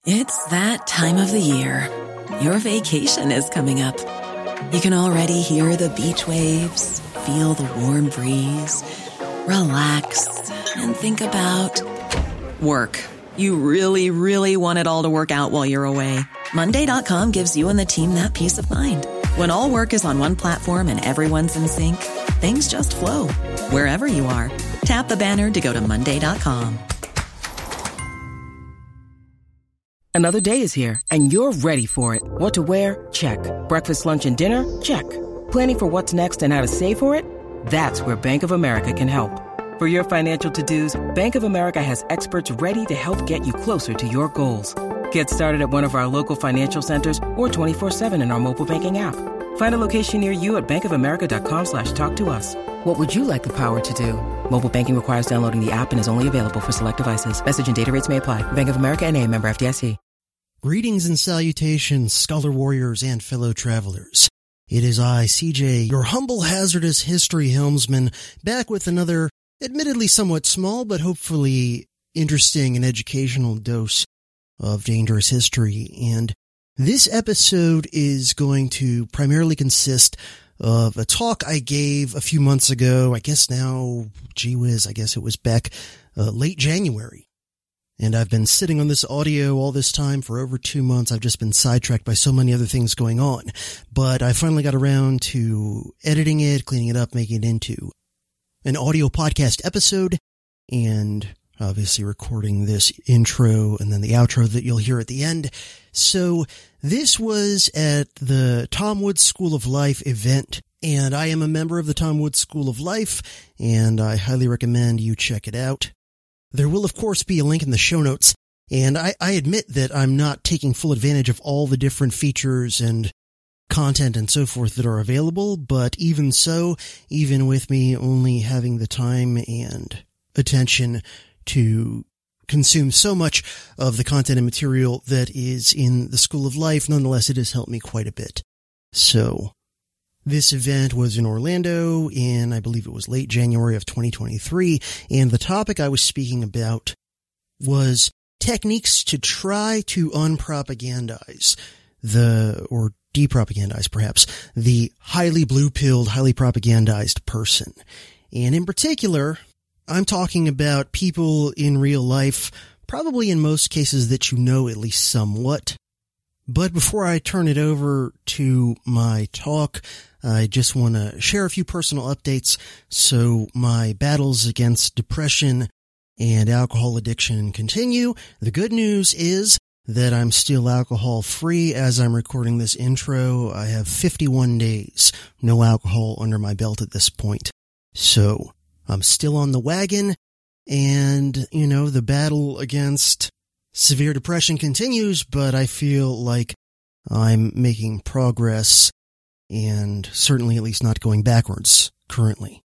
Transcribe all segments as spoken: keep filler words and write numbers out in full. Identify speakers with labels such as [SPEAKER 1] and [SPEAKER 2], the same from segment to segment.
[SPEAKER 1] It's that time of the year. Your vacation is coming up. You can already hear the beach waves, feel the warm breeze, relax, and think about work. You really, really want it all to work out while you're away. Monday dot com gives you and the team that peace of mind. When all work is on one platform and everyone's in sync, things just flow. Wherever you are, tap the banner to go to Monday dot com.
[SPEAKER 2] Another day is here, and you're ready for it. What to wear? Check. Breakfast, lunch, and dinner? Check. Planning for what's next and how to save for it? That's where Bank of America can help. For your financial to-dos, Bank of America has experts ready to help get you closer to your goals. Get started at one of our local financial centers or twenty-four seven in our mobile banking app. Find a location near you at bankofamerica.com slash talk to us. What would you like the power to do? Mobile banking requires downloading the app and is only available for select devices. Message and data rates may apply. Bank of America N A, member F D I C.
[SPEAKER 3] Greetings and salutations, scholar warriors and fellow travelers. It is I, C J, your humble hazardous history helmsman, back with another, admittedly somewhat small, but hopefully interesting and educational dose of dangerous history. And this episode is going to primarily consist of a talk I gave a few months ago. I guess now, gee whiz, I guess it was back uh, late January. And I've been sitting on this audio all this time for over two months. I've just been sidetracked by so many other things going on. But I finally got around to editing it, cleaning it up, making it into an audio podcast episode, and obviously recording this intro and then the outro that you'll hear at the end. So this was at the Tom Woods School of Life event, and I am a member of the Tom Woods School of Life, and I highly recommend you check it out. There will, of course, be a link in the show notes, and I, I admit that I'm not taking full advantage of all the different features and content and so forth that are available, but even so, even with me only having the time and attention to consume so much of the content and material that is in the School of Life, nonetheless, it has helped me quite a bit. So this event was in Orlando in, I believe it was late January of twenty twenty-three, and the topic I was speaking about was techniques to try to unpropagandize the, or depropagandize perhaps, the highly blue-pilled, highly propagandized person. And in particular, I'm talking about people in real life, probably in most cases that you know at least somewhat. But before I turn it over to my talk, I just want to share a few personal updates. So my battles against depression and alcohol addiction continue. The good news is that I'm still alcohol free as I'm recording this intro. I have fifty-one days, no alcohol under my belt at this point. So I'm still on the wagon, and, you know, the battle against severe depression continues, but I feel like I'm making progress and certainly at least not going backwards currently.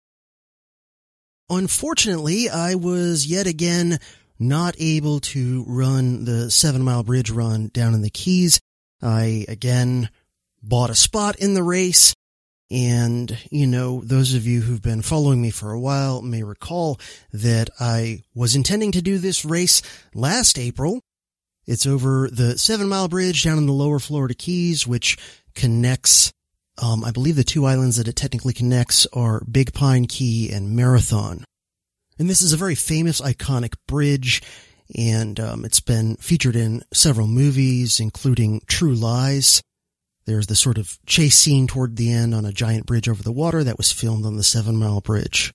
[SPEAKER 3] Unfortunately, I was yet again not able to run the Seven Mile Bridge run down in the Keys. I again bought a spot in the race. And, you know, those of you who've been following me for a while may recall that I was intending to do this race last April. It's over the Seven Mile Bridge down in the lower Florida Keys, which connects, um, I believe the two islands that it technically connects are Big Pine Key and Marathon. And this is a very famous, iconic bridge, and um, it's been featured in several movies, including True Lies. There's the sort of chase scene toward the end on a giant bridge over the water that was filmed on the Seven Mile Bridge.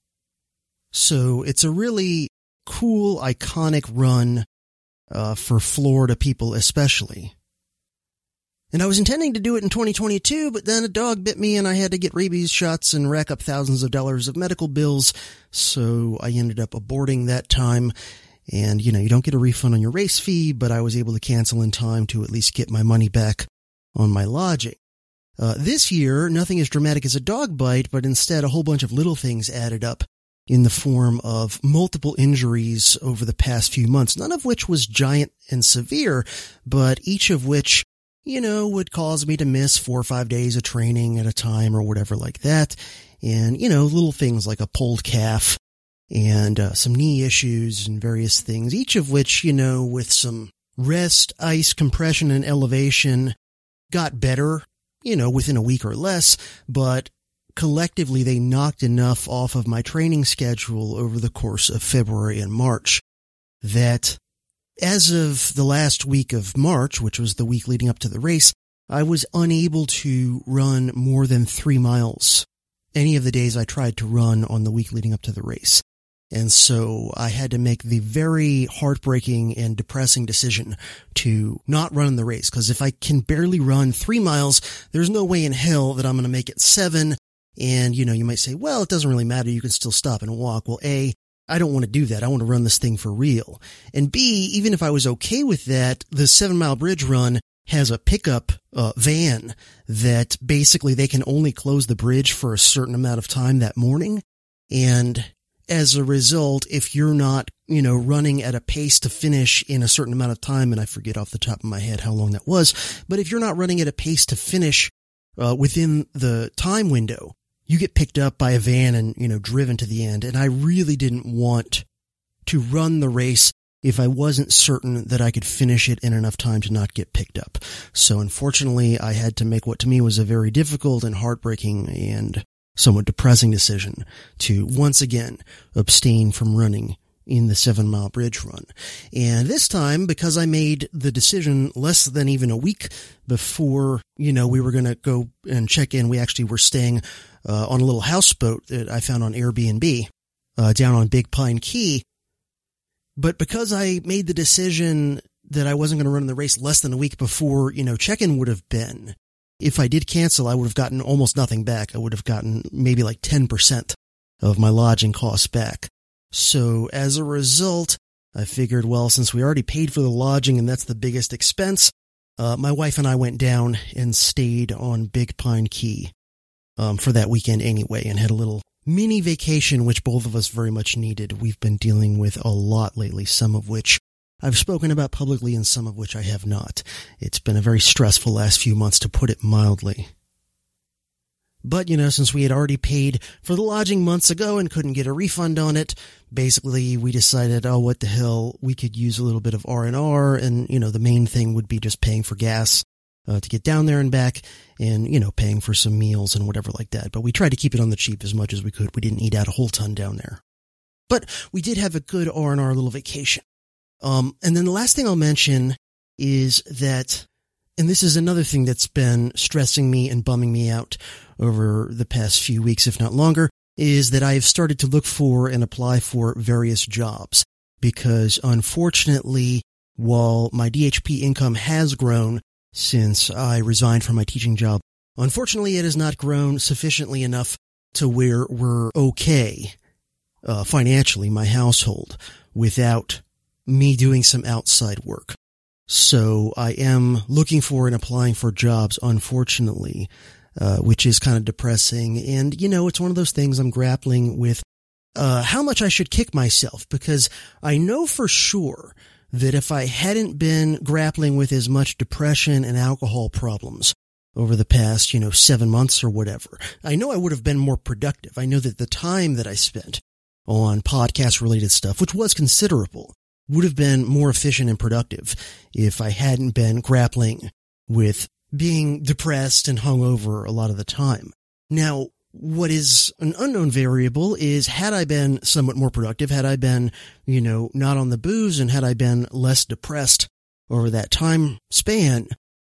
[SPEAKER 3] So it's a really cool, iconic run uh, for Florida people especially. And I was intending to do it in twenty twenty-two, but then a dog bit me and I had to get rabies shots and rack up thousands of dollars of medical bills, so I ended up aborting that time. And, you know, you don't get a refund on your race fee, but I was able to cancel in time to at least get my money back on my lodging. Uh, this year, nothing as dramatic as a dog bite, but instead a whole bunch of little things added up in the form of multiple injuries over the past few months, none of which was giant and severe, but each of which, you know, would cause me to miss four or five days of training at a time or whatever like that. And, you know, little things like a pulled calf and uh, some knee issues and various things, each of which, you know, with some rest, ice, compression, and elevation got better, you know, within a week or less, but collectively they knocked enough off of my training schedule over the course of February and March that as of the last week of March, which was the week leading up to the race, I was unable to run more than three miles any of the days I tried to run on the week leading up to the race. And so I had to make the very heartbreaking and depressing decision to not run the race. Because if I can barely run three miles, there's no way in hell that I'm going to make it seven. And, you know, you might say, well, it doesn't really matter. You can still stop and walk. Well, A, I don't want to do that. I want to run this thing for real. And B, even if I was okay with that, the seven mile bridge run has a pickup uh, van that basically they can only close the bridge for a certain amount of time that morning. And as a result, if you're not, you know, running at a pace to finish in a certain amount of time, and I forget off the top of my head how long that was, but if you're not running at a pace to finish uh, within the time window, you get picked up by a van and, you know, driven to the end. And I really didn't want to run the race if I wasn't certain that I could finish it in enough time to not get picked up. So unfortunately, I had to make what to me was a very difficult and heartbreaking and somewhat depressing decision to once again abstain from running in the seven mile bridge run. And this time, because I made the decision less than even a week before, you know, we were going to go and check in, we actually were staying uh, on a little houseboat that I found on Airbnb uh, down on Big Pine Key. But because I made the decision that I wasn't going to run the race less than a week before, you know, check-in would have been, if I did cancel, I would have gotten almost nothing back. I would have gotten maybe like ten percent of my lodging costs back. So as a result, I figured, well, since we already paid for the lodging and that's the biggest expense, uh, my wife and I went down and stayed on Big Pine Key um, for that weekend anyway, and had a little mini vacation, which both of us very much needed. We've been dealing with a lot lately, some of which I've spoken about publicly and some of which I have not. It's been a very stressful last few months, to put it mildly. But, you know, since we had already paid for the lodging months ago and couldn't get a refund on it, basically we decided, oh, what the hell, we could use a little bit of R and R, and, you know, the main thing would be just paying for gas uh, to get down there and back, and, you know, paying for some meals and whatever like that. But we tried to keep it on the cheap as much as we could. We didn't eat out a whole ton down there. But we did have a good R and R little vacation. Um, and then the last thing I'll mention is that, and this is another thing that's been stressing me and bumming me out over the past few weeks, if not longer, is that I've started to look for and apply for various jobs. Because unfortunately, while my D H P income has grown since I resigned from my teaching job, unfortunately it has not grown sufficiently enough to where we're okay uh, financially, my household, without me doing some outside work. So I am looking for and applying for jobs, unfortunately, uh, which is kind of depressing. And, you know, it's one of those things I'm grappling with, uh, how much I should kick myself, because I know for sure that if I hadn't been grappling with as much depression and alcohol problems over the past, you know, seven months or whatever, I know I would have been more productive. I know that the time that I spent on podcast related stuff, which was considerable, would have been more efficient and productive if I hadn't been grappling with being depressed and hungover a lot of the time. Now, what is an unknown variable is, had I been somewhat more productive, had I been, you know, not on the booze, and had I been less depressed over that time span,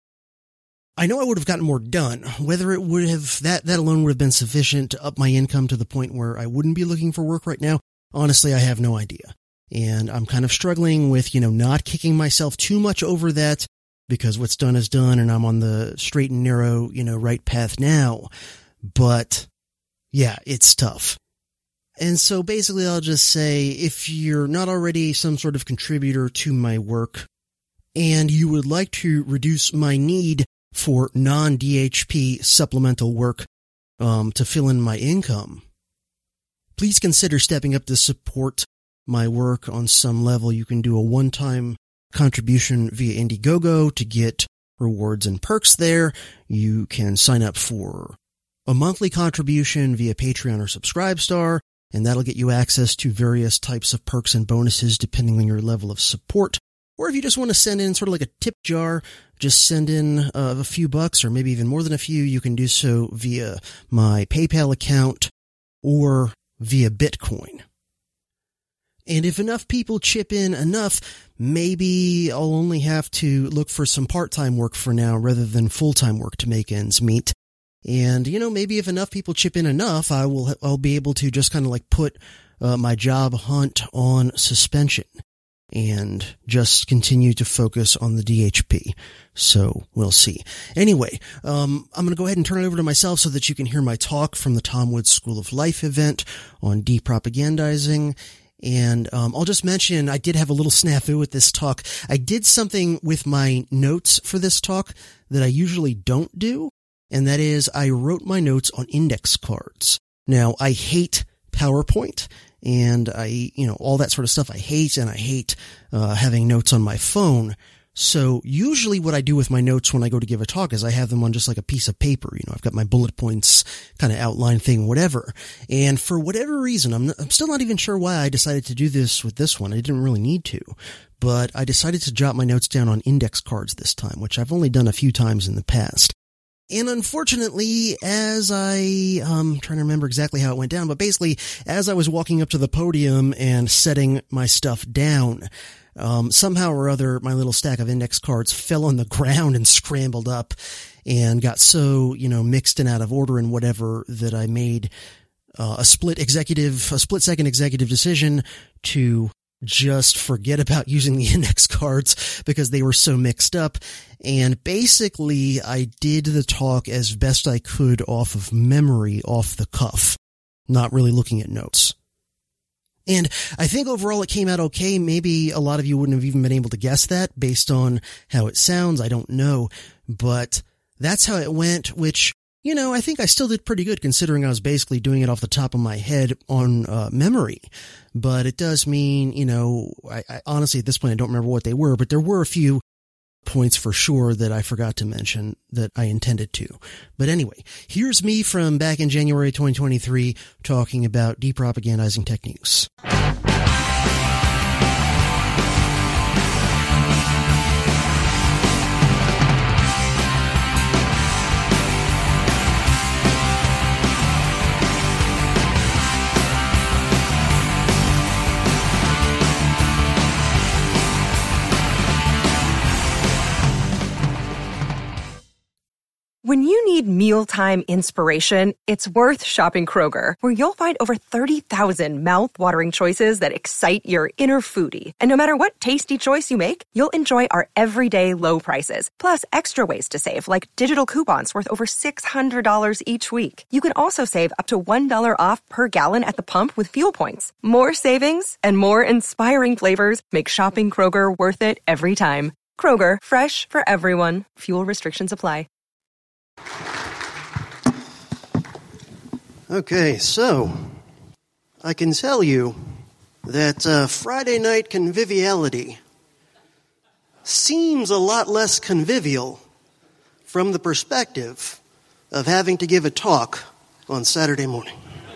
[SPEAKER 3] I know I would have gotten more done. Whether it would have, that, that alone would have been sufficient to up my income to the point where I wouldn't be looking for work right now, honestly, I have no idea. And I'm kind of struggling with, you know, not kicking myself too much over that, because what's done is done, and I'm on the straight and narrow, you know, right path now. But yeah, it's tough. And so basically I'll just say, if you're not already some sort of contributor to my work and you would like to reduce my need for non-D H P supplemental work um, to fill in my income, please consider stepping up to support my work on some level. You can do a one-time contribution via Indiegogo to get rewards and perks there. You can sign up for a monthly contribution via Patreon or Subscribestar, and that'll get you access to various types of perks and bonuses depending on your level of support. Or if you just want to send in sort of like a tip jar, just send in uh, a few bucks or maybe even more than a few. You can do so via my PayPal account or via Bitcoin. And if enough people chip in enough, maybe I'll only have to look for some part-time work for now rather than full-time work to make ends meet. And, you know, maybe if enough people chip in enough, I will, I'll be able to just kind of like put uh, my job hunt on suspension and just continue to focus on the D H P. So we'll see. Anyway, um, I'm going to go ahead and turn it over to myself so that you can hear my talk from the Tom Woods School of Life event on depropagandizing. And um, I'll just mention I did have a little snafu with this talk. I did something with my notes for this talk that I usually don't do, and that is I wrote my notes on index cards. Now, I hate PowerPoint, and I, you know, all that sort of stuff I hate, and I hate uh, having notes on my phone. So usually what I do with my notes when I go to give a talk is I have them on just like a piece of paper. You know, I've got my bullet points kind of outline thing, whatever. And for whatever reason, I'm, I'm still not even sure why I decided to do this with this one. I didn't really need to, but I decided to jot my notes down on index cards this time, which I've only done a few times in the past. And unfortunately, as I, um, trying to remember exactly how it went down, but basically, as I was walking up to the podium and setting my stuff down, um, somehow or other, my little stack of index cards fell on the ground and scrambled up and got so, you know, mixed and out of order and whatever that I made, uh, a split executive, a split second executive decision to just forget about using the index cards because they were so mixed up. And basically, I did the talk as best I could off of memory, off the cuff, not really looking at notes. And I think overall it came out okay. Maybe a lot of you wouldn't have even been able to guess that based on how it sounds. I don't know. But that's how it went, which, you know, I think I still did pretty good considering I was basically doing it off the top of my head on uh, memory. But it does mean, you know, I, I honestly at this point I don't remember what they were, but there were a few points for sure that I forgot to mention that I intended to. But anyway, here's me from back in January twenty twenty-three talking about depropagandizing techniques.
[SPEAKER 4] When you need mealtime inspiration, it's worth shopping Kroger, where you'll find over thirty thousand mouth-watering choices that excite your inner foodie. And no matter what tasty choice you make, you'll enjoy our everyday low prices, plus extra ways to save, like digital coupons worth over six hundred dollars each week. You can also save up to one dollar off per gallon at the pump with fuel points. More savings and more inspiring flavors make shopping Kroger worth it every time. Kroger, fresh for everyone. Fuel restrictions apply.
[SPEAKER 3] Okay, so I can tell you that uh, Friday night conviviality seems a lot less convivial from the perspective of having to give a talk on Saturday morning.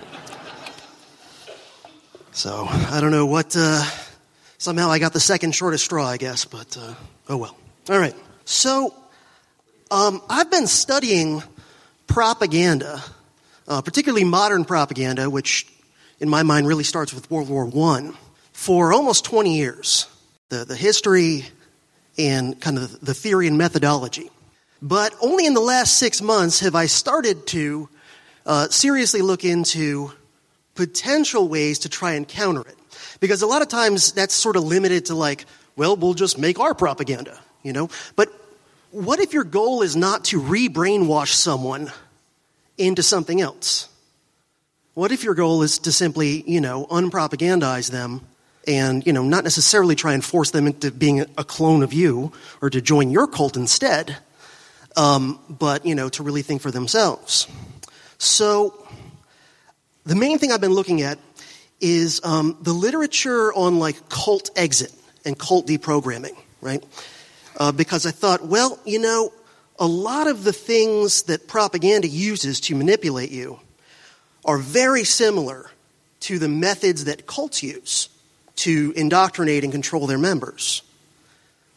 [SPEAKER 3] So I don't know what, uh, somehow I got the second shortest straw, I guess, but uh, oh well. All right, so um, I've been studying propaganda, Uh, particularly modern propaganda, which in my mind really starts with World War One, for almost twenty years. The, the history and kind of the theory and methodology. But only in the last six months have I started to uh, seriously look into potential ways to try and counter it. Because a lot of times that's sort of limited to like, well, we'll just make our propaganda, you know? But what if your goal is not to re-brainwash someone into something else? What if your goal is to simply, you know, unpropagandize them and, you know, not necessarily try and force them into being a clone of you or to join your cult instead, um, but, you know, to really think for themselves? So the main thing I've been looking at is um, the literature on, like, cult exit and cult deprogramming, right? Uh, because I thought, well, you know, a lot of the things that propaganda uses to manipulate you are very similar to the methods that cults use to indoctrinate and control their members.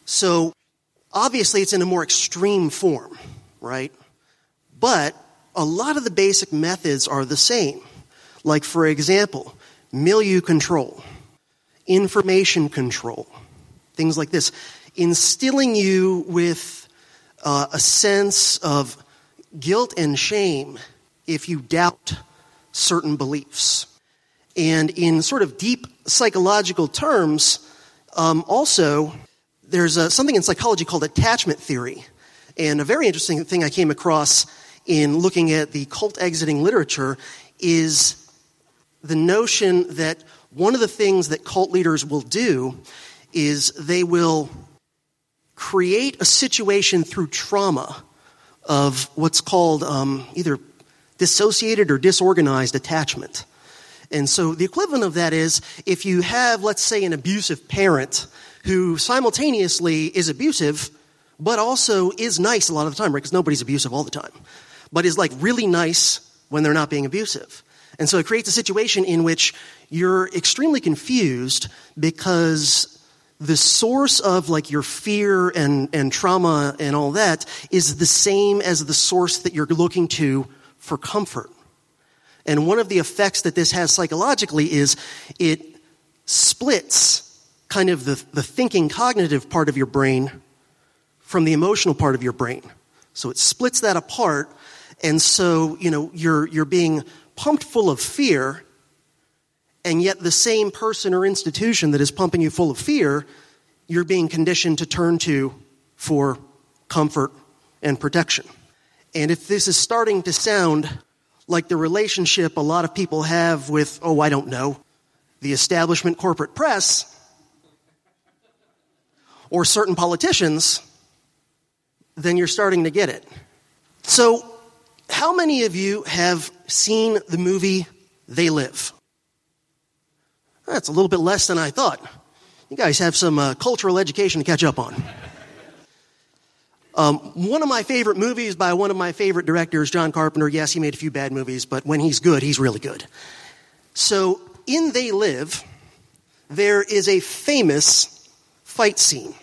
[SPEAKER 3] So obviously it's in a more extreme form, right? But a lot of the basic methods are the same. Like, for example, milieu control, information control, things like this. Instilling you with uh, a sense of guilt and shame if you doubt certain beliefs. And in sort of deep psychological terms, um, also, there's a, something in psychology called attachment theory. And a very interesting thing I came across in looking at the cult exiting literature is the notion that one of the things that cult leaders will do is they will create a situation through trauma of what's called um, either dissociated or disorganized attachment. And so the equivalent of that is if you have, let's say, an abusive parent who simultaneously is abusive but also is nice a lot of the time, right? Because nobody's abusive all the time. But is like really nice when they're not being abusive. And so it creates a situation in which you're extremely confused because the source of like your fear and, and trauma and all that is the same as the source that you're looking to for comfort. And one of the effects that this has psychologically is it splits kind of the, the thinking cognitive part of your brain from the emotional part of your brain. So it splits that apart. And so, you know, you're you're being pumped full of fear, and yet the same person or institution that is pumping you full of fear, you're being conditioned to turn to for comfort and protection. And if this is starting to sound like the relationship a lot of people have with, oh, I don't know, the establishment corporate press, or certain politicians, then you're starting to get it. So, how many of you have seen the movie They Live? That's a little bit less than I thought. You guys have some uh, cultural education to catch up on. Um, one of my favorite movies by one of my favorite directors, John Carpenter. Yes, he made a few bad movies, but when he's good, he's really good. So, in They Live, there is a famous fight scene.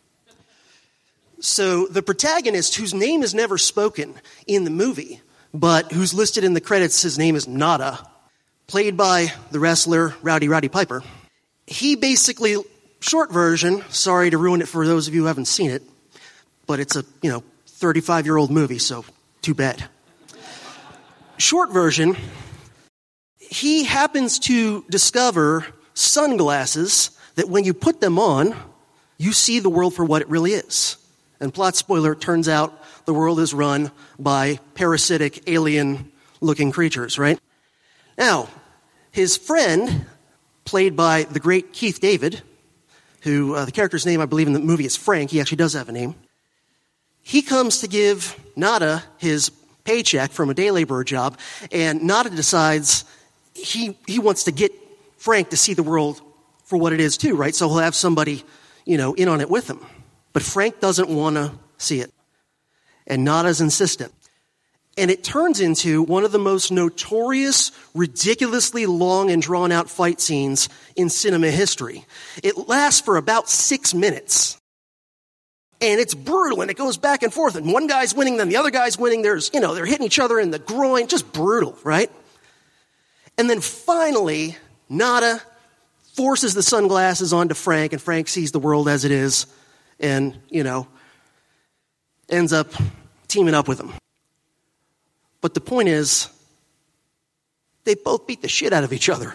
[SPEAKER 3] So the protagonist, whose name is never spoken in the movie, but who's listed in the credits, his name is Nada, played by the wrestler Rowdy Roddy Piper. He basically, short version, sorry to ruin it for those of you who haven't seen it, but it's a, you know, thirty-five-year-old movie, so too bad. Short version, he happens to discover sunglasses that when you put them on, you see the world for what it really is. And plot spoiler, it turns out the world is run by parasitic, alien-looking creatures, right? Now, his friend, played by the great Keith David, who, uh, the character's name, I believe, in the movie is Frank. He actually does have a name. He comes to give Nada his paycheck from a day laborer job, and Nada decides he he wants to get Frank to see the world for what it is too, right? So he'll have somebody, you know, in on it with him. But Frank doesn't want to see it. And Nada's insistent. And it turns into one of the most notorious, ridiculously long and drawn-out fight scenes in cinema history. It lasts for about six minutes. And it's brutal, and it goes back and forth. And one guy's winning, then the other guy's winning. There's, you know, they're hitting each other in the groin. Just brutal, right? And then finally, Nada forces the sunglasses onto Frank, and Frank sees the world as it is. And, you know, ends up teaming up with him. But the point is, they both beat the shit out of each other.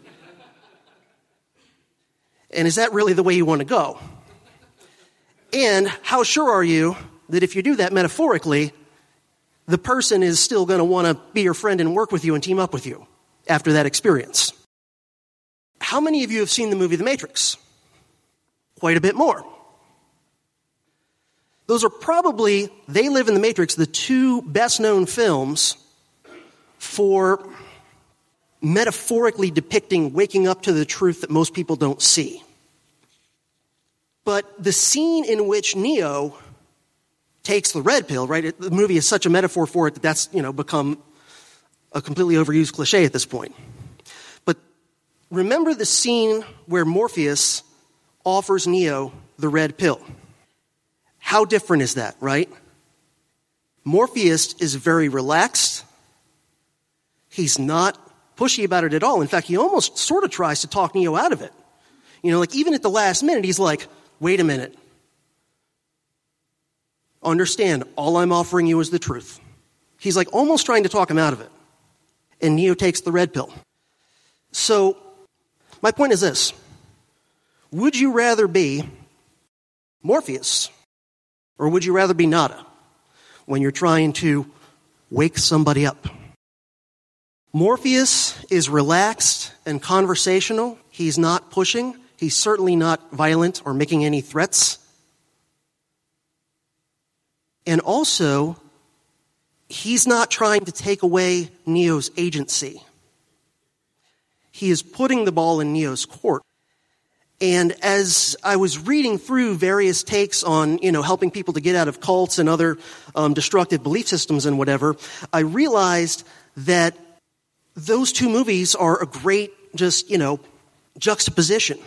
[SPEAKER 3] And is that really the way you want to go? And how sure are you that if you do that metaphorically, the person is still going to want to be your friend and work with you and team up with you after that experience? How many of you have seen the movie The Matrix? Quite a bit more. Those are probably, They Live in the Matrix, the two best-known films for metaphorically depicting waking up to the truth that most people don't see. But the scene in which Neo takes the red pill, right? It, the movie is such a metaphor for it that that's, you know, become a completely overused cliche at this point. But remember the scene where Morpheus offers Neo the red pill. How different is that, right? Morpheus is very relaxed. He's not pushy about it at all. In fact, he almost sort of tries to talk Neo out of it. You know, like even at the last minute, he's like, wait a minute. Understand, all I'm offering you is the truth. He's like almost trying to talk him out of it. And Neo takes the red pill. So, my point is this. Would you rather be Morpheus, or would you rather be Nada when you're trying to wake somebody up? Morpheus is relaxed and conversational. He's not pushing. He's certainly not violent or making any threats. And also, he's not trying to take away Neo's agency. He is putting the ball in Neo's court. And as I was reading through various takes on, you know, helping people to get out of cults and other um, destructive belief systems and whatever, I realized that those two movies are a great, just, you know, juxtaposition.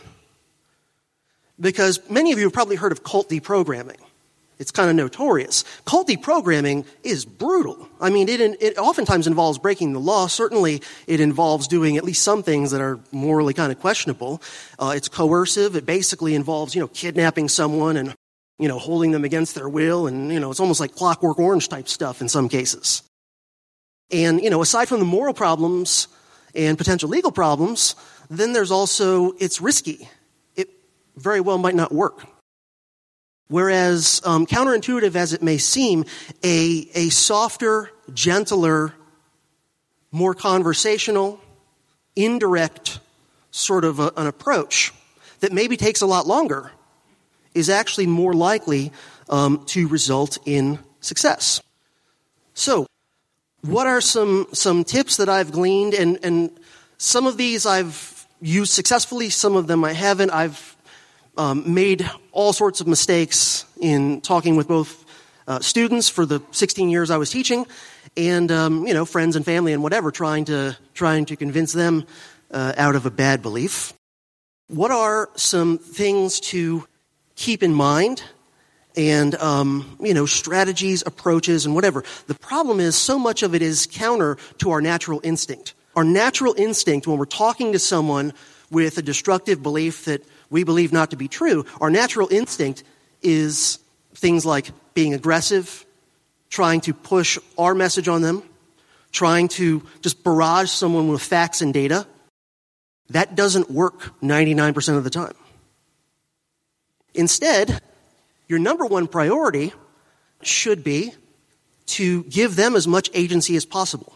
[SPEAKER 3] Because many of you have probably heard of cult deprogramming. It's kind of notorious. Cult deprogramming is brutal. I mean, it, it oftentimes involves breaking the law. Certainly, it involves doing at least some things that are morally kind of questionable. Uh, it's coercive. It basically involves, you know, kidnapping someone and, you know, holding them against their will. And, you know, it's almost like Clockwork Orange type stuff in some cases. And, you know, aside from the moral problems and potential legal problems, then there's also, it's risky. It very well might not work. Whereas, um, counterintuitive as it may seem, a, a softer, gentler, more conversational, indirect sort of a, an approach that maybe takes a lot longer is actually more likely um, to result in success. So, what are some some tips that I've gleaned? And, and some of these I've used successfully, some of them I haven't. I've Um, made all sorts of mistakes in talking with both uh, students for the sixteen years I was teaching, and um, you know, friends and family and whatever, trying to trying to convince them uh, out of a bad belief. What are some things to keep in mind, and um, you know, strategies, approaches, and whatever? The problem is, so much of it is counter to our natural instinct. Our natural instinct, when we're talking to someone with a destructive belief that we believe not to be true, our natural instinct is things like being aggressive, trying to push our message on them, trying to just barrage someone with facts and data. That doesn't work ninety-nine percent of the time. Instead, your number one priority should be to give them as much agency as possible.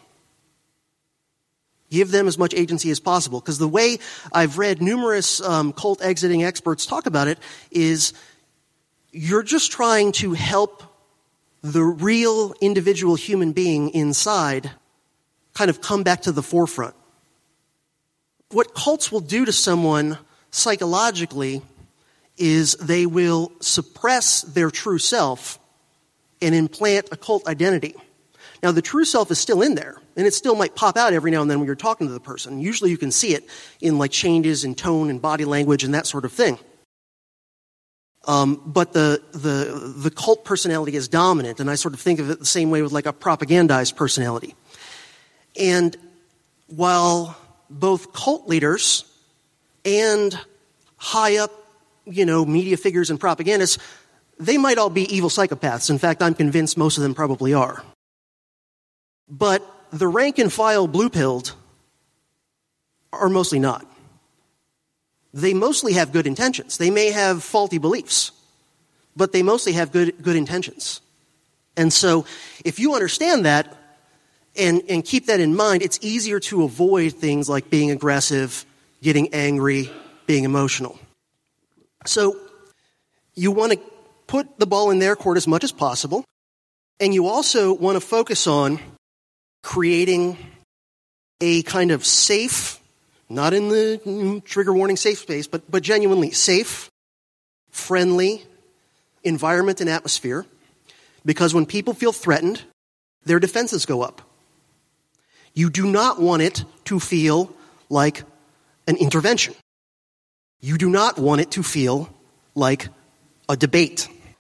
[SPEAKER 3] Give them as much agency as possible. Because the way I've read numerous um, cult exiting experts talk about it is you're just trying to help the real individual human being inside kind of come back to the forefront. What cults will do to someone psychologically is they will suppress their true self and implant a cult identity. Now, the true self is still in there, and it still might pop out every now and then when you're talking to the person. Usually you can see it in like changes in tone and body language and that sort of thing. Um, but the, the, the cult personality is dominant, and I sort of think of it the same way with like a propagandized personality. And while both cult leaders and high up, you know, media figures and propagandists, they might all be evil psychopaths. In fact, I'm convinced most of them probably are. But the rank and file blue-pilled are mostly not. They mostly have good intentions. They may have faulty beliefs, but they mostly have good good intentions. And so if you understand that and, and keep that in mind, it's easier to avoid things like being aggressive, getting angry, being emotional. So you want to put the ball in their court as much as possible, and you also want to focus on creating a kind of safe, not in the trigger warning safe space, but, but genuinely safe, friendly environment and atmosphere, because when people feel threatened, their defenses go up. You do not want it to feel like an intervention. You do not want it to feel like a debate.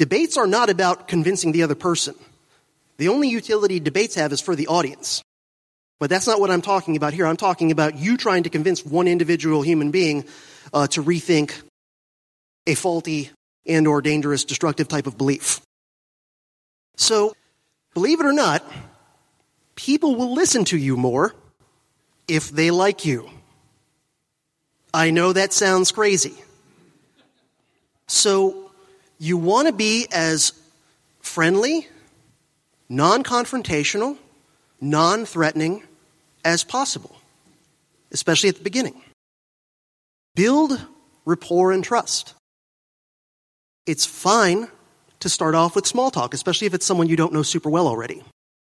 [SPEAKER 3] Debates are not about convincing the other person. The only utility debates have is for the audience. But that's not what I'm talking about here. I'm talking about you trying to convince one individual human being uh, to rethink a faulty and or dangerous, destructive type of belief. So, believe it or not, people will listen to you more if they like you. I know that sounds crazy. So, you want to be as friendly, non-confrontational, non-threatening as possible, especially at the beginning. Build rapport and trust. It's fine to start off with small talk, especially if it's someone you don't know super well already.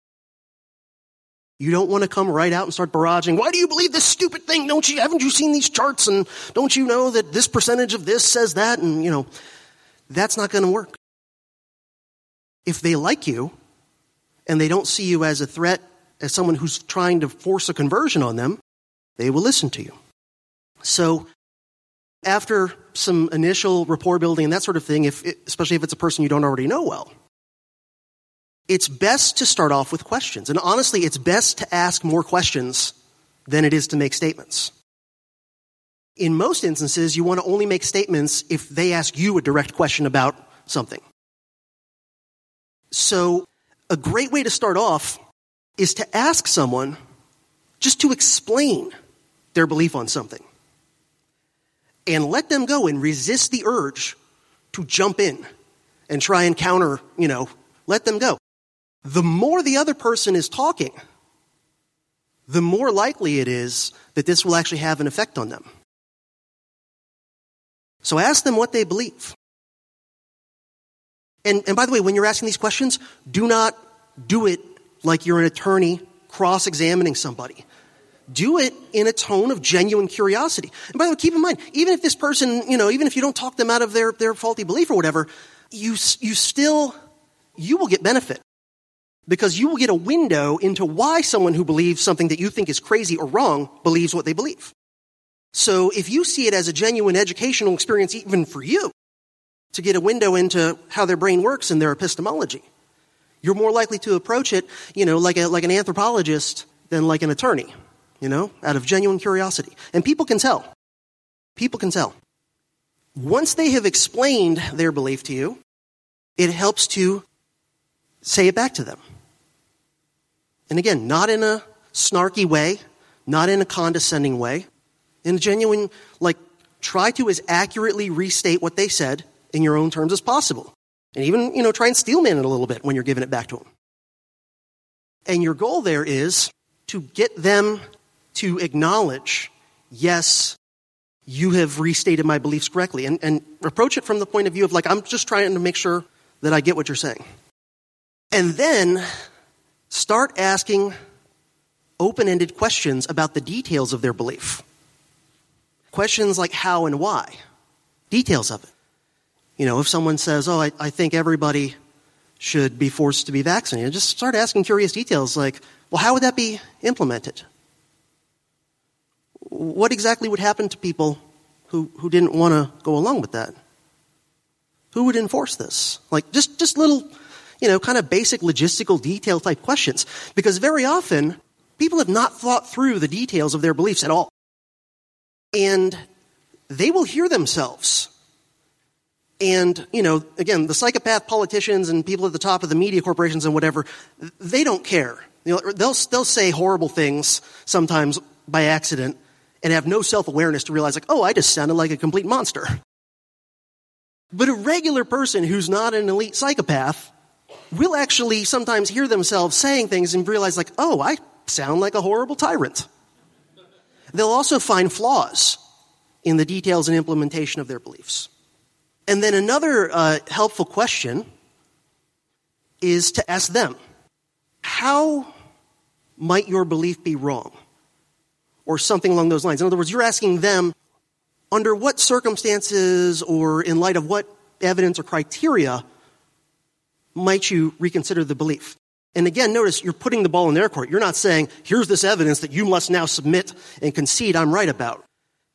[SPEAKER 3] You don't want to come right out and start barraging, why do you believe this stupid thing? Don't you, haven't you seen these charts? And don't you know that this percentage of this says that? And, you know, that's not going to work. If they like you and they don't see you as a threat, as someone who's trying to force a conversion on them, they will listen to you. So after some initial rapport building and that sort of thing, if it, especially if it's a person you don't already know well, it's best to start off with questions. And honestly, it's best to ask more questions than it is to make statements. In most instances, you want to only make statements if they ask you a direct question about something. So a great way to start off is to ask someone just to explain their belief on something. And let them go and resist the urge to jump in and try and counter, you know, let them go. The more the other person is talking, the more likely it is that this will actually have an effect on them. So ask them what they believe. And, and by the way, when you're asking these questions, do not do it like you're an attorney cross-examining somebody. Do it in a tone of genuine curiosity. And by the way, keep in mind, even if this person, you know, even if you don't talk them out of their, their faulty belief or whatever, you, you still, you will get benefit. Because you will get a window into why someone who believes something that you think is crazy or wrong believes what they believe. So if you see it as a genuine educational experience even for you, to get a window into how their brain works and their epistemology, you're more likely to approach it, you know, like a, like an anthropologist than like an attorney, you know, out of genuine curiosity. And people can tell. People can tell. Once they have explained their belief to you, it helps to say it back to them. And again, not in a snarky way, not in a condescending way, in a genuine, like, try to as accurately restate what they said in your own terms as possible. And even, you know, try and steelman it a little bit when you're giving it back to them. And your goal there is to get them to acknowledge, yes, you have restated my beliefs correctly. And, and approach it from the point of view of like, I'm just trying to make sure that I get what you're saying. And then start asking open-ended questions about the details of their belief. Questions like how and why. Details of it. You know, if someone says, oh, I, I think everybody should be forced to be vaccinated, just start asking curious details like, well, how would that be implemented? What exactly would happen to people who, who didn't want to go along with that? Who would enforce this? Like, just, just little, you know, kind of basic logistical detail type questions. Because very often, people have not thought through the details of their beliefs at all. And they will hear themselves. And, you know, again, the psychopath politicians and people at the top of the media corporations and whatever, they don't care. You know, they'll, they'll say horrible things sometimes by accident and have no self-awareness to realize, like, oh, I just sounded like a complete monster. But a regular person who's not an elite psychopath will actually sometimes hear themselves saying things and realize, like, oh, I sound like a horrible tyrant. They'll also find flaws in the details and implementation of their beliefs. And then another uh, helpful question is to ask them, how might your belief be wrong? Or something along those lines. In other words, you're asking them, under what circumstances or in light of what evidence or criteria might you reconsider the belief? And again, notice you're putting the ball in their court. You're not saying, here's this evidence that you must now submit and concede I'm right about.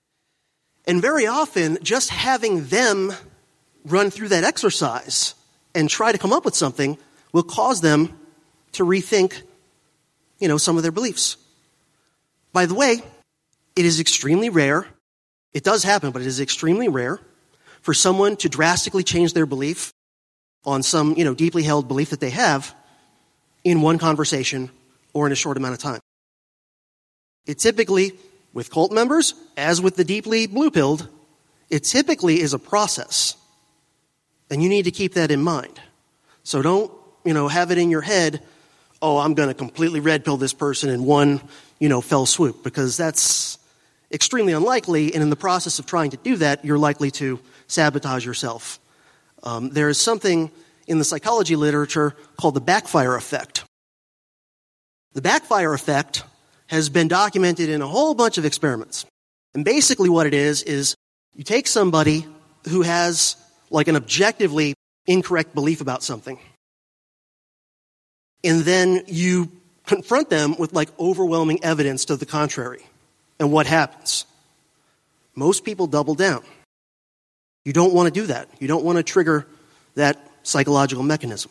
[SPEAKER 3] And very often, just having them run through that exercise and try to come up with something will cause them to rethink, you know, some of their beliefs. By the way, it is extremely rare, it does happen, but it is extremely rare for someone to drastically change their belief on some, you know, deeply held belief that they have in one conversation or in a short amount of time. It typically, with cult members, as with the deeply blue-pilled, it typically is a process. And you need to keep that in mind. So don't, you know, have it in your head, oh, I'm going to completely red pill this person in one, you know, fell swoop, because that's extremely unlikely, and in the process of trying to do that, you're likely to sabotage yourself. Um, there is something in the psychology literature called the backfire effect. The backfire effect has been documented in a whole bunch of experiments. And basically what it is, is you take somebody who has like an objectively incorrect belief about something, and then you confront them with like overwhelming evidence to the contrary. And what happens? Most people double down. You don't want to do that. You don't want to trigger that psychological mechanism.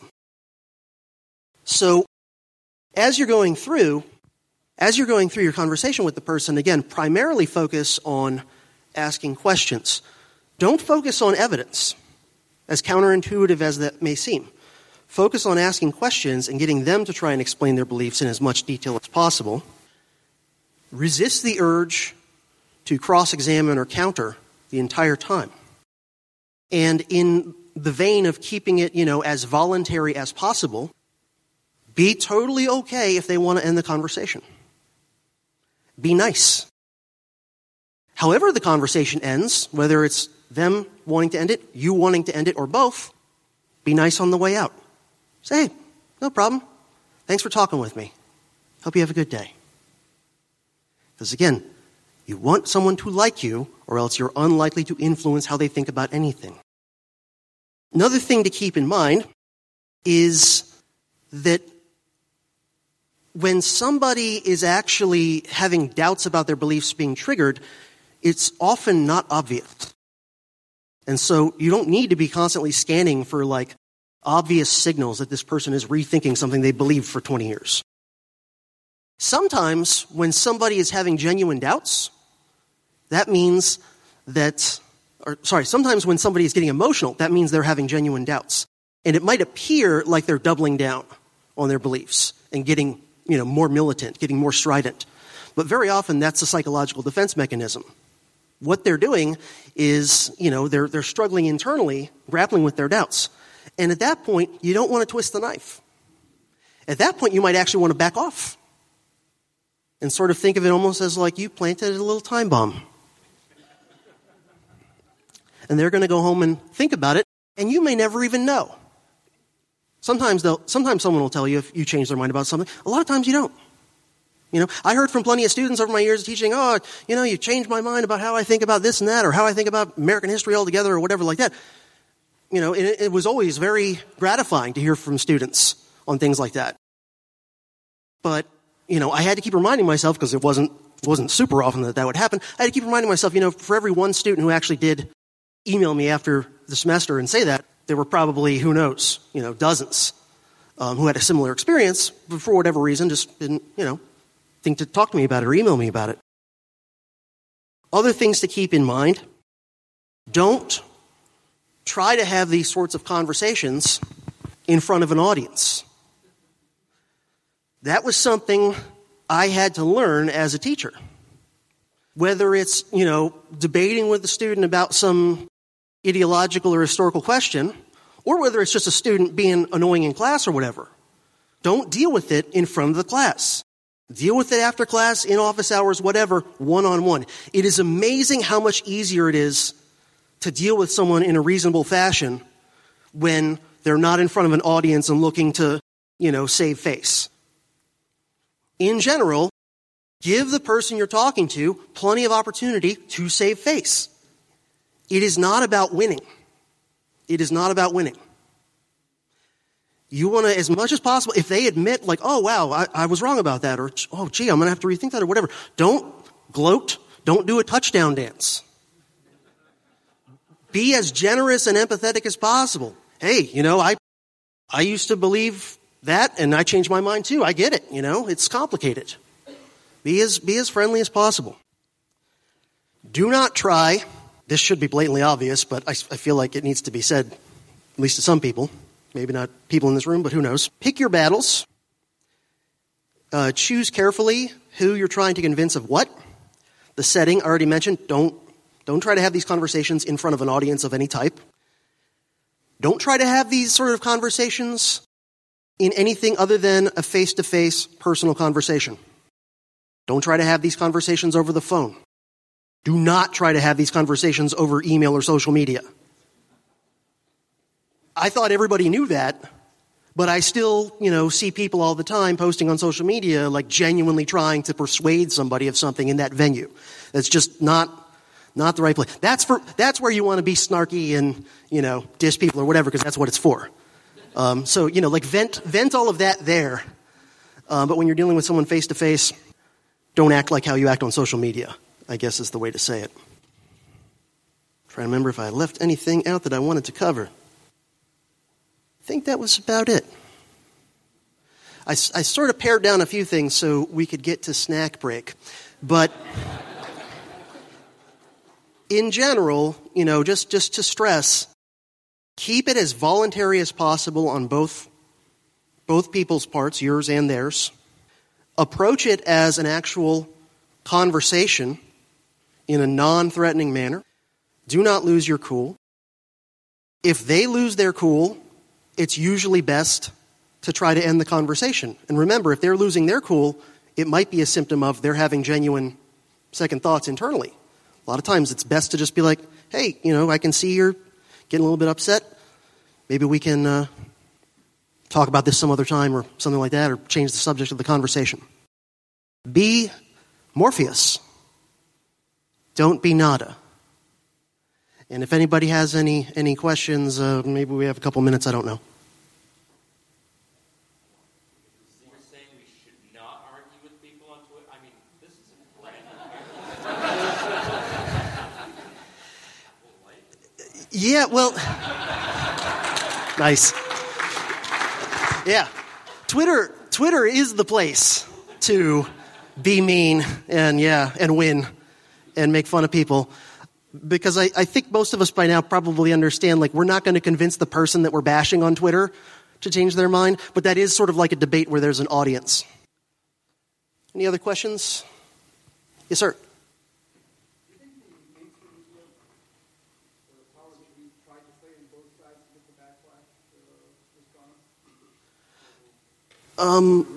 [SPEAKER 3] So as you're going through, as you're going through your conversation with the person, again, primarily focus on asking questions. Don't focus on evidence, as counterintuitive as that may seem. Focus on asking questions and getting them to try and explain their beliefs in as much detail as possible. Resist the urge to cross-examine or counter the entire time. And in the vein of keeping it, you know, as voluntary as possible, be totally okay if they want to end the conversation. Be nice. However the conversation ends, whether it's them wanting to end it, you wanting to end it, or both, be nice on the way out. Say, hey, no problem. Thanks for talking with me. Hope you have a good day. Because again, you want someone to like you, or else you're unlikely to influence how they think about anything. Another thing to keep in mind is that when somebody is actually having doubts about their beliefs being triggered, it's often not obvious. And so you don't need to be constantly scanning for like obvious signals that this person is rethinking something they believed for twenty years. Sometimes when somebody is having genuine doubts, that means that, or sorry, sometimes when somebody is getting emotional, that means they're having genuine doubts. And it might appear like they're doubling down on their beliefs and getting, you know, more militant, getting more strident. But very often that's a psychological defense mechanism. What they're doing is, you know, they're, they're struggling internally, grappling with their doubts. And at that point, you don't want to twist the knife. At that point, you might actually want to back off and sort of think of it almost as like you planted a little time bomb. And they're going to go home and think about it, and you may never even know. Sometimes they'll, sometimes someone will tell you if you change their mind about something. A lot of times you don't. You know, I heard from plenty of students over my years of teaching, oh, you know, you changed my mind about how I think about this and that, or how I think about American history altogether, or whatever like that. You know, it, it was always very gratifying to hear from students on things like that. But, you know, I had to keep reminding myself, because it wasn't, wasn't super often that that would happen, I had to keep reminding myself, you know, for every one student who actually did email me after the semester and say that, there were probably, who knows, you know, dozens um, who had a similar experience, but for whatever reason just didn't, you know, think to talk to me about it or email me about it. Other things to keep in mind: don't try to have these sorts of conversations in front of an audience. That was something I had to learn as a teacher. Whether it's, you know, debating with the student about some ideological or historical question, or whether it's just a student being annoying in class or whatever. Don't deal with it in front of the class. Deal with it after class, in office hours, whatever, one-on-one. It is amazing how much easier it is to deal with someone in a reasonable fashion when they're not in front of an audience and looking to, you know, save face. In general, give the person you're talking to plenty of opportunity to save face. It is not about winning. It is not about winning. You want to, as much as possible, if they admit, like, oh, wow, I, I was wrong about that, or, oh, gee, I'm going to have to rethink that, or whatever, don't gloat. Don't do a touchdown dance. Be as generous and empathetic as possible. Hey, you know, I I used to believe that, and I changed my mind too. I get it, you know, it's complicated. Be as, be as friendly as possible. Do not try, this should be blatantly obvious, but I, I feel like it needs to be said, at least to some people, maybe not people in this room, but who knows. Pick your battles. Uh, choose carefully who you're trying to convince of what. The setting, I already mentioned, don't, don't try to have these conversations in front of an audience of any type. Don't try to have these sort of conversations in anything other than a face-to-face personal conversation. Don't try to have these conversations over the phone. Do not try to have these conversations over email or social media. I thought everybody knew that, but I still, you know, see people all the time posting on social media like genuinely trying to persuade somebody of something in that venue. That's just not not the right place. That's for that's where you want to be snarky and, you know, diss people or whatever, because that's what it's for. Um, so, you know, like vent vent all of that there. Uh, but when you're dealing with someone face to face, don't act like how you act on social media, I guess is the way to say it. Trying to remember if I left anything out that I wanted to cover. I think that was about it. I, I sort of pared down a few things so we could get to snack break. But in general, you know, just, just to stress, keep it as voluntary as possible on both, both people's parts, yours and theirs. Approach it as an actual conversation in a non-threatening manner. Do not lose your cool. If they lose their cool, it's usually best to try to end the conversation. And remember, if they're losing their cool, it might be a symptom of they're having genuine second thoughts internally. A lot of times it's best to just be like, hey, you know, I can see you're getting a little bit upset. Maybe we can uh, talk about this some other time or something like that, or change the subject of the conversation. Be Morpheus. Don't be Nada. And if anybody has any any questions, uh, maybe we have a couple minutes, I don't know.
[SPEAKER 5] So you're saying we should not argue with people on Twitter? I mean, this is a brand new
[SPEAKER 3] Yeah, well, nice. Yeah, Twitter Twitter is the place to be mean and yeah, and win and make fun of people. Because I, I think most of us by now probably understand, like, we're not going to convince the person that we're bashing on Twitter to change their mind, but that is sort of like a debate where there's an audience. Any other questions? Yes, sir. Um...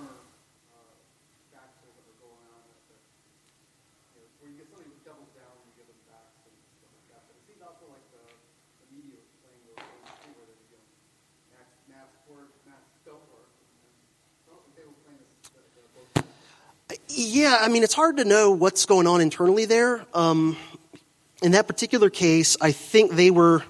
[SPEAKER 3] Yeah, I mean, it's hard to know what's going on internally there. Um, in that particular case, I think they were,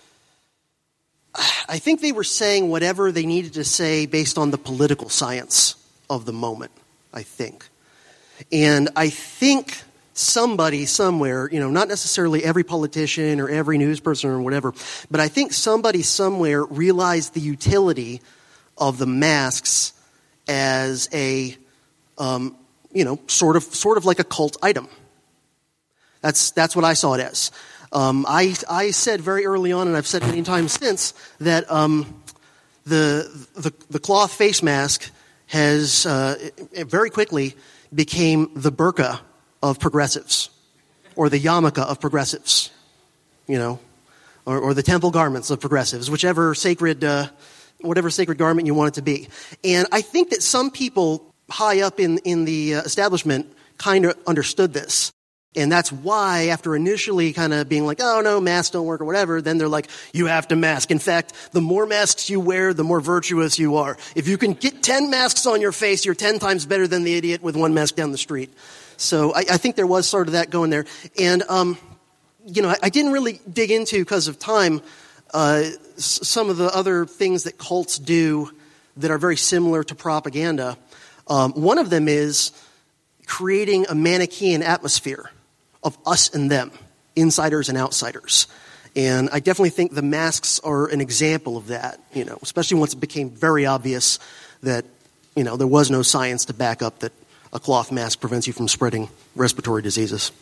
[SPEAKER 3] I think they were saying whatever they needed to say based on the political science of the moment, I think. And I think somebody somewhere, you know, not necessarily every politician or every news person or whatever, but I think somebody somewhere realized the utility of the masks as a, um, you know, sort of, sort of like a cult item. That's that's what I saw it as. Um, I I said very early on, and I've said many times since, that um, the the the cloth face mask has uh, it very quickly became the burqa of progressives, or the yarmulke of progressives, you know, or, or the temple garments of progressives, whichever sacred uh, whatever sacred garment you want it to be. And I think that some people high up in, in the uh, establishment kind of understood this. And that's why, after initially kind of being like, oh, no, masks don't work or whatever, then they're like, you have to mask. In fact, the more masks you wear, the more virtuous you are. If you can get ten masks on your face, you're ten times better than the idiot with one mask down the street. So I, I think there was sort of that going there. And, um, you know, I, I didn't really dig into, because of time, uh, s- some of the other things that cults do that are very similar to propaganda. Um, one of them is creating a Manichaean atmosphere of us and them, insiders and outsiders. And I definitely think the masks are an example of that, you know, especially once it became very obvious that, you know, there was no science to back up that a cloth mask prevents you from spreading respiratory diseases.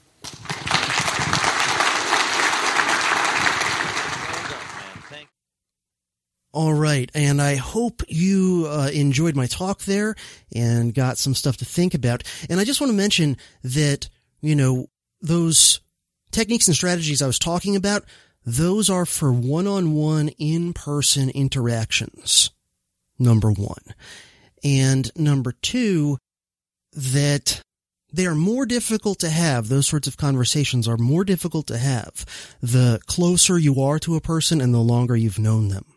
[SPEAKER 3] All right, and I hope you uh, enjoyed my talk there and got some stuff to think about. And I just want to mention that, you know, those techniques and strategies I was talking about, those are for one-on-one in-person interactions, number one. And number two, that they are more difficult to have. Those sorts of conversations are more difficult to have the closer you are to a person and the longer you've known them.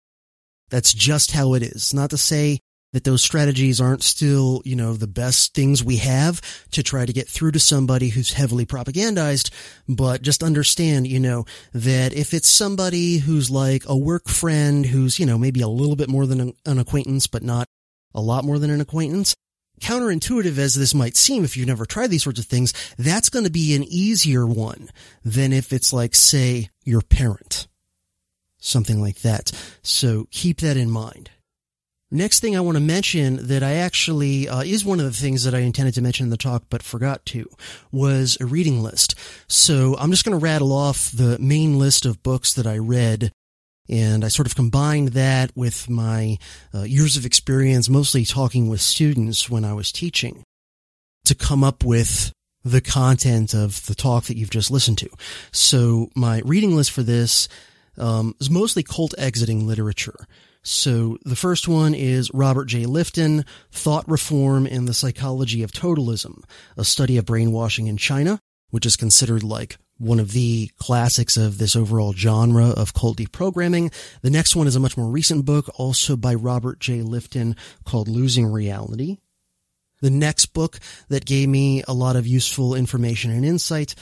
[SPEAKER 3] That's just how it is. Not to say that those strategies aren't still, you know, the best things we have to try to get through to somebody who's heavily propagandized, but just understand, you know, that if it's somebody who's like a work friend who's, you know, maybe a little bit more than an, an acquaintance, but not a lot more than an acquaintance, counterintuitive as this might seem if you've never tried these sorts of things, that's going to be an easier one than if it's like, say, your parent. Something like that. So keep that in mind. Next thing I want to mention that I actually, uh, is one of the things that I intended to mention in the talk but forgot to, was a reading list. So I'm just going to rattle off the main list of books that I read, and I sort of combined that with my uh, years of experience, mostly talking with students when I was teaching, to come up with the content of the talk that you've just listened to. So my reading list for this Um, is mostly cult exiting literature. So the first one is Robert J. Lifton, Thought Reform and the Psychology of Totalism, a study of brainwashing in China, which is considered like one of the classics of this overall genre of cult deprogramming. The next one is a much more recent book, also by Robert J. Lifton, called Losing Reality. The next book that gave me a lot of useful information and insight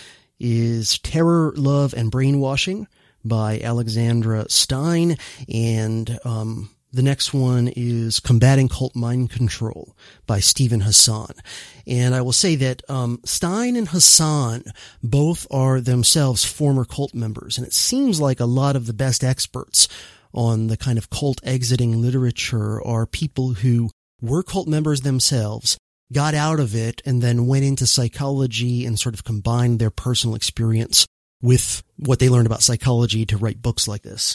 [SPEAKER 3] is Terror, Love, and Brainwashing by Alexandra Stein, and um the next one is Combating Cult Mind Control by Stephen Hassan. And I will say that um Stein and Hassan both are themselves former cult members, and it seems like a lot of the best experts on the kind of cult exiting literature are people who were cult members themselves, got out of it, and then went into psychology and sort of combined their personal experience with what they learned about psychology to write books like this.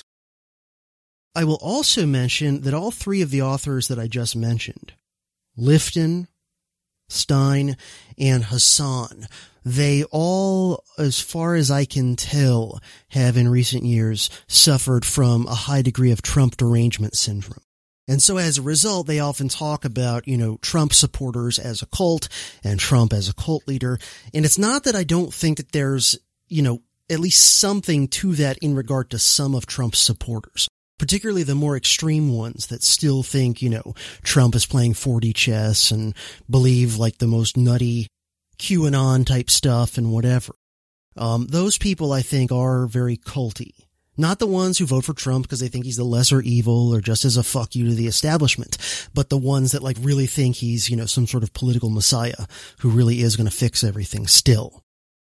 [SPEAKER 3] I will also mention that all three of the authors that I just mentioned, Lifton, Stein, and Hassan, they all, as far as I can tell, have in recent years suffered from a high degree of Trump derangement syndrome. And so as a result, they often talk about, you know, Trump supporters as a cult and Trump as a cult leader. And it's not that I don't think that there's, you know, at least something to that in regard to some of Trump's supporters, particularly the more extreme ones that still think, you know, Trump is playing four D chess and believe like the most nutty QAnon type stuff and whatever. Um, those people, I think, are very culty. Not the ones who vote for Trump because they think he's the lesser evil or just as a fuck you to the establishment, but the ones that like really think he's, you know, some sort of political messiah who really is going to fix everything still.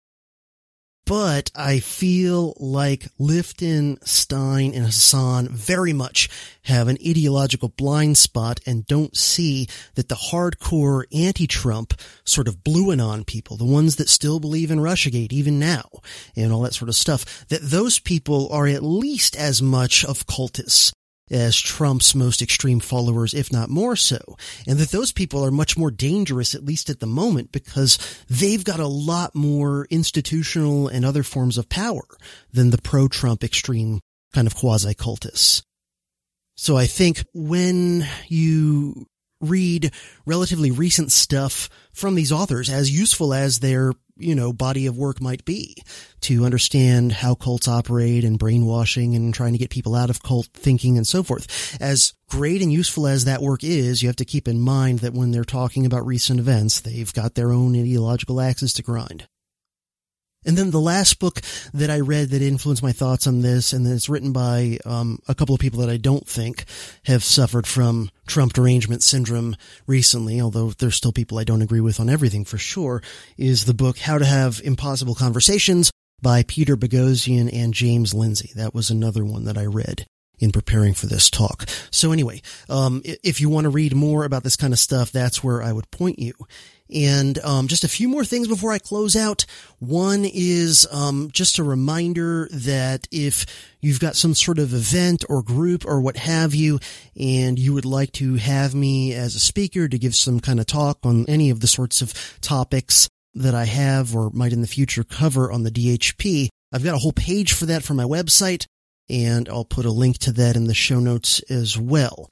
[SPEAKER 3] But I feel like Lifton, Stein, and Hassan very much have an ideological blind spot and don't see that the hardcore anti-Trump sort of blue anon people, the ones that still believe in Russiagate even now and all that sort of stuff, that those people are at least as much of cultists as Trump's most extreme followers, if not more so, and that those people are much more dangerous, at least at the moment, because they've got a lot more institutional and other forms of power than the pro-Trump extreme kind of quasi-cultists. So I think when you read relatively recent stuff from these authors, as useful as their, you know, body of work might be, to understand how cults operate and brainwashing and trying to get people out of cult thinking and so forth, as great and useful as that work is, you have to keep in mind that when they're talking about recent events, they've got their own ideological axes to grind. And then the last book that I read that influenced my thoughts on this, and it's written by um, a couple of people that I don't think have suffered from Trump derangement syndrome recently, although there's still people I don't agree with on everything for sure, is the book How to Have Impossible Conversations by Peter Boghossian and James Lindsay. That was another one that I read in preparing for this talk. So anyway, um, if you want to read more about this kind of stuff, that's where I would point you. And um, just a few more things before I close out. One is um, just a reminder that if you've got some sort of event or group or what have you, and you would like to have me as a speaker to give some kind of talk on any of the sorts of topics that I have or might in the future cover on the D H P, I've got a whole page for that from my website, and I'll put a link to that in the show notes as well.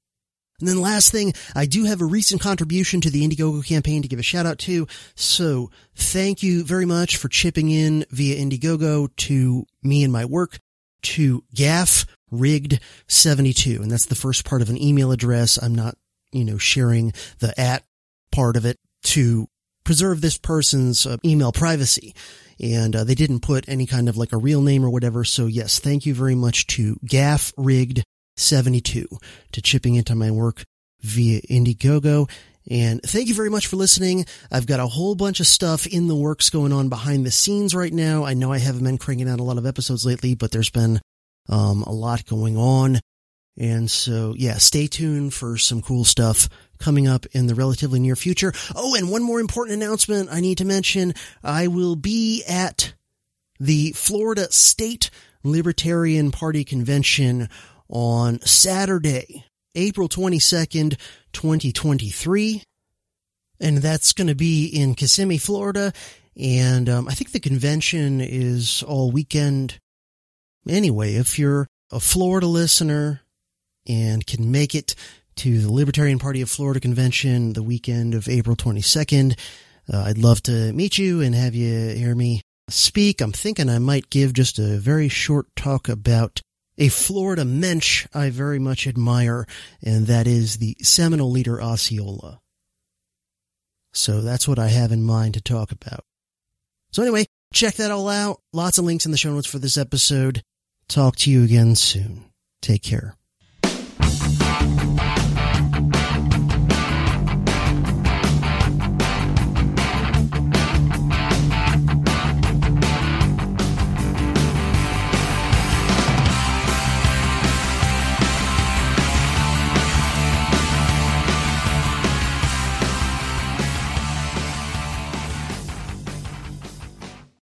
[SPEAKER 3] And then last thing, I do have a recent contribution to the Indiegogo campaign to give a shout out to. So thank you very much for chipping in via Indiegogo to me and my work, to Gaff Rigged seventy-two. And that's the first part of an email address. I'm not, you know, sharing the at part of it to preserve this person's uh, email privacy. And uh, they didn't put any kind of like a real name or whatever. So yes, thank you very much to Gaff Rigged seventy-two to chipping into my work via Indiegogo. And thank you very much for listening. I've got a whole bunch of stuff in the works going on behind the scenes right now. I know I haven't been cranking out a lot of episodes lately, but there's been um, a lot going on. And so, yeah, stay tuned for some cool stuff coming up in the relatively near future. Oh, and one more important announcement I need to mention. I will be at the Florida State Libertarian Party Convention on Saturday, April twenty-second, twenty twenty-three. And that's going to be in Kissimmee, Florida. And um, I think the convention is all weekend. Anyway, if you're a Florida listener and can make it to the Libertarian Party of Florida convention the weekend of April twenty-second, uh, I'd love to meet you and have you hear me speak. I'm thinking I might give just a very short talk about a Florida mensch I very much admire, and that is the Seminole leader Osceola. So that's what I have in mind to talk about. So anyway, check that all out. Lots of links in the show notes for this episode. Talk to you again soon. Take care.